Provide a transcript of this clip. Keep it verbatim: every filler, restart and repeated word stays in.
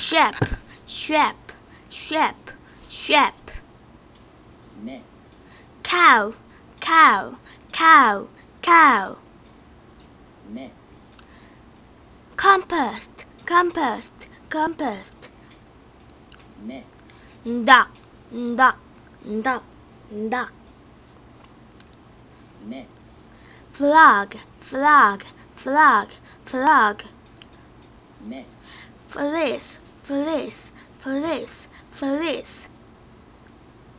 Shep, shep, shep, shep. Next. Cow, cow, cow, cow. Next. Compost, compost, compost. Next. Duck, duck, duck, duck. Next. Frog, frog, frog, frog. Next. Police, police, police, police.